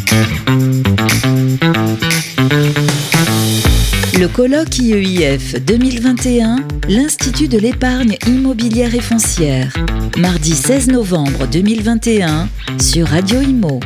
Le colloque IEIF 2021, l'Institut de l'épargne immobilière et foncière. Mardi 16 novembre 2021 sur Radio Imo.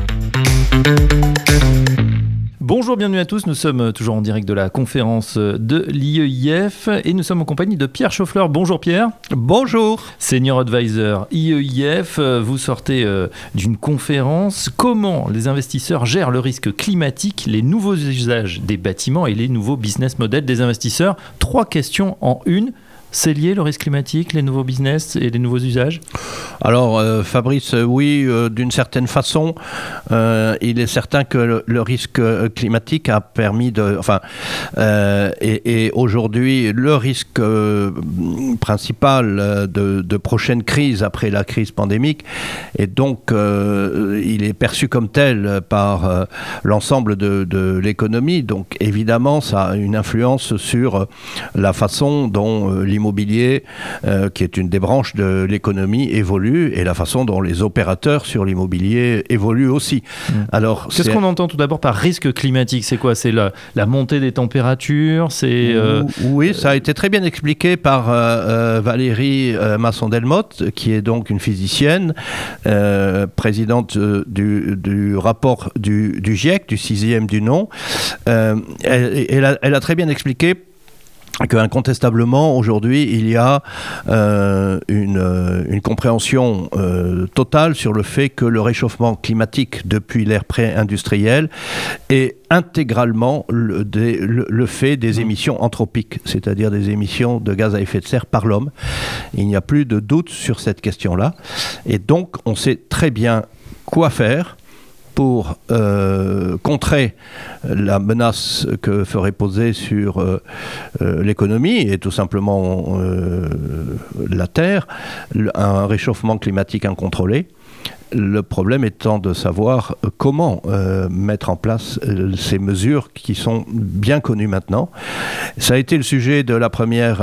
Bonjour, bienvenue à tous. Nous sommes toujours en direct de la conférence de l'IEIF et nous sommes en compagnie de Pierre Chauffleur. Bonjour Pierre. Bonjour. Senior Advisor IEIF, vous sortez d'une conférence. Comment les investisseurs gèrent le risque climatique, les nouveaux usages des bâtiments et les nouveaux business models des investisseurs? 3 questions en une. C'est lié, le risque climatique, les nouveaux business et les nouveaux usages? Alors, Fabrice, oui, d'une certaine façon, il est certain que le risque climatique a permis de... et aujourd'hui, le risque principal de prochaine crise après la crise pandémique, et donc il est perçu comme tel par l'ensemble de l'économie. Donc, évidemment, ça a une influence sur la façon dont l'immobilier, qui est une des branches de l'économie, évolue, et la façon dont les opérateurs sur l'immobilier évoluent aussi. Alors, qu'est-ce qu'on entend tout d'abord par risque climatique? C'est quoi? C'est la montée des températures? Oui, ça a été très bien expliqué par Valérie Masson-Delmotte, qui est donc une physicienne, présidente du rapport du GIEC, du 6e du nom. Elle a très bien expliqué qu'incontestablement, aujourd'hui, il y a une compréhension totale sur le fait que le réchauffement climatique depuis l'ère pré-industrielle est intégralement le fait des émissions anthropiques, c'est-à-dire des émissions de gaz à effet de serre par l'homme. Il n'y a plus de doute sur cette question-là. Et donc, on sait très bien quoi faire pour contrer la menace que ferait poser sur l'économie et tout simplement la Terre, un réchauffement climatique incontrôlé. Le problème étant de savoir comment mettre en place ces mesures qui sont bien connues maintenant. Ça a été le sujet de la première,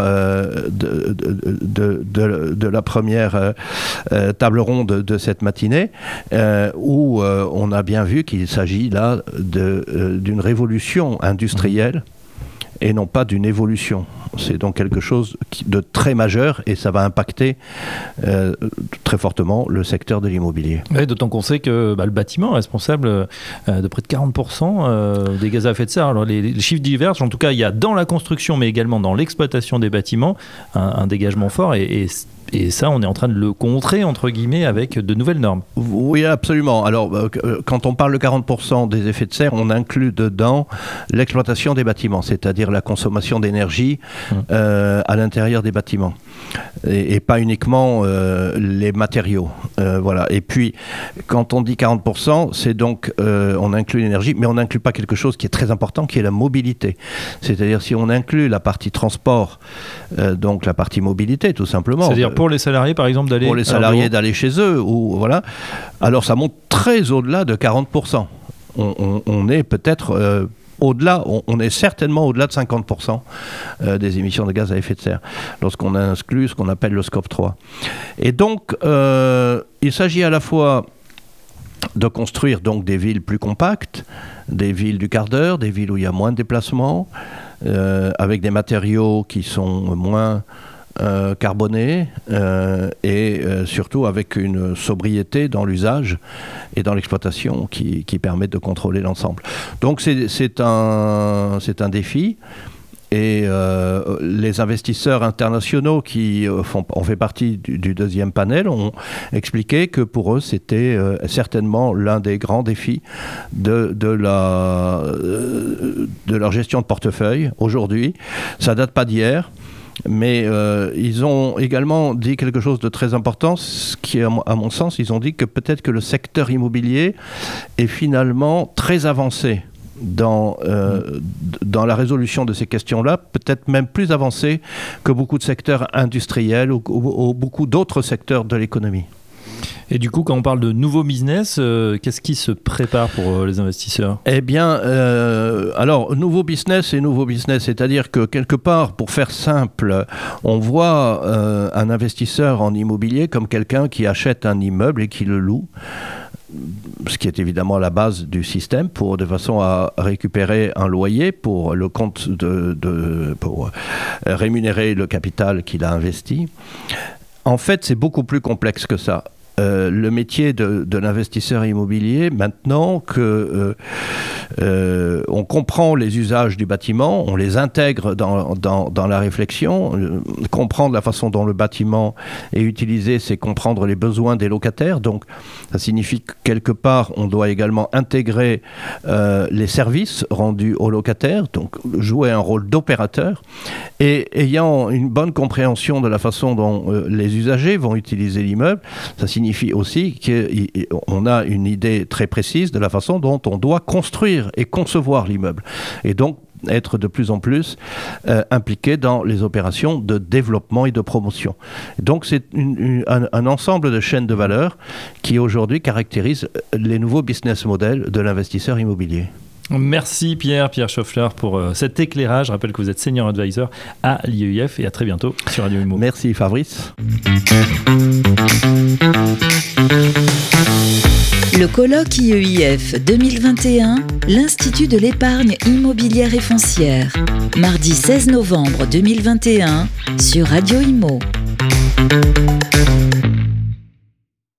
de la première table ronde de cette matinée, où on a bien vu qu'il s'agit là d'une révolution industrielle et non pas d'une évolution. C'est donc quelque chose de très majeur et ça va impacter très fortement le secteur de l'immobilier. Oui, d'autant qu'on sait que le bâtiment est responsable de près de 40% des gaz à effet de serre. Alors les chiffres divergent. En tout cas, il y a dans la construction, mais également dans l'exploitation des bâtiments, un dégagement fort et ça, on est en train de le contrer, entre guillemets, avec de nouvelles normes. Oui, absolument. Alors, quand on parle de 40% des effets de serre, on inclut dedans l'exploitation des bâtiments, c'est-à-dire la consommation d'énergie à l'intérieur des bâtiments. Et pas uniquement les matériaux. Voilà. Et puis, quand on dit 40%, c'est donc, on inclut l'énergie, mais on n'inclut pas quelque chose qui est très important, qui est la mobilité. C'est-à-dire, si on inclut la partie transport, donc la partie mobilité, tout simplement. C'est-à-dire pour les salariés, par exemple, d'aller... Pour les salariés d'aller chez eux, ou voilà. Alors, ça monte très au-delà de 40%. On est peut-être... au-delà, on est certainement au-delà de 50% des émissions de gaz à effet de serre, lorsqu'on inclut ce qu'on appelle le scope 3. Et donc, il s'agit à la fois de construire donc des villes plus compactes, des villes du quart d'heure, des villes où il y a moins de déplacements, avec des matériaux qui sont moins carbonés et surtout avec une sobriété dans l'usage et dans l'exploitation qui permettent de contrôler l'ensemble. Donc c'est un défi. Et les investisseurs internationaux qui ont fait partie du deuxième panel ont expliqué que pour eux, c'était certainement l'un des grands défis de leur gestion de portefeuille aujourd'hui. Ça date pas d'hier. Mais ils ont également dit quelque chose de très important, ce qui, à mon sens, ils ont dit que peut-être que le secteur immobilier est finalement très avancé dans la résolution de ces questions-là, peut-être même plus avancé que beaucoup de secteurs industriels ou beaucoup d'autres secteurs de l'économie. Et du coup, quand on parle de nouveaux business, qu'est-ce qui se prépare pour les investisseurs ? Eh bien, alors, nouveau business, c'est-à-dire que quelque part, pour faire simple, on voit un investisseur en immobilier comme quelqu'un qui achète un immeuble et qui le loue. ce qui est évidemment la base du système, de façon à récupérer un loyer pour le compte pour rémunérer le capital qu'il a investi. En fait, c'est beaucoup plus complexe que ça. Le métier de l'investisseur immobilier, maintenant que on comprend les usages du bâtiment, on les intègre dans la réflexion. Comprendre la façon dont le bâtiment est utilisé, c'est comprendre les besoins des locataires. Donc, ça signifie que quelque part, on doit également intégrer les services rendus aux locataires, donc jouer un rôle d'opérateur. Et ayant une bonne compréhension de la façon dont les usagers vont utiliser l'immeuble, ça signifie aussi qu'on a une idée très précise de la façon dont on doit construire et concevoir l'immeuble. Et donc, être de plus en plus impliqué dans les opérations de développement et de promotion. Donc, c'est un ensemble de chaînes de valeur qui, aujourd'hui, caractérise les nouveaux business models de l'investisseur immobilier. Merci Pierre Schoeffler pour cet éclairage. Je rappelle que vous êtes senior advisor à l'IEIF et à très bientôt sur Radio Imo. Merci Fabrice. Le colloque IEIF 2021, l'Institut de l'épargne immobilière et foncière. Mardi 16 novembre 2021 sur Radio Imo.